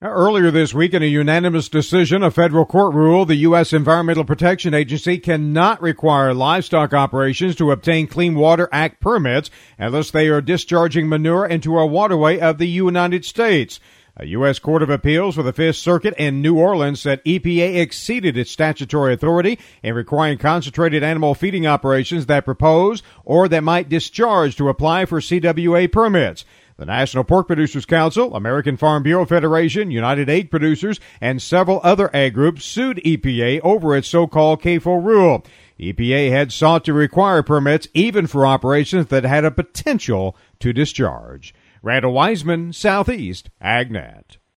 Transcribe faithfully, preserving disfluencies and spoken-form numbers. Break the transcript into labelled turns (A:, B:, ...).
A: Earlier this week, in a unanimous decision, a federal court ruled the U S Environmental Protection Agency cannot require livestock operations to obtain Clean Water Act permits unless they are discharging manure into a waterway of the United States. A U S Court of Appeals for the Fifth Circuit in New Orleans said E P A exceeded its statutory authority in requiring concentrated animal feeding operations that propose or that might discharge to apply for C W A permits. The National Pork Producers Council, American Farm Bureau Federation, United Egg Producers, and several other ag groups sued E P A over its so-called C A F O rule. E P A had sought to require permits even for operations that had a potential to discharge. Randall Wiseman, Southeast AgNet.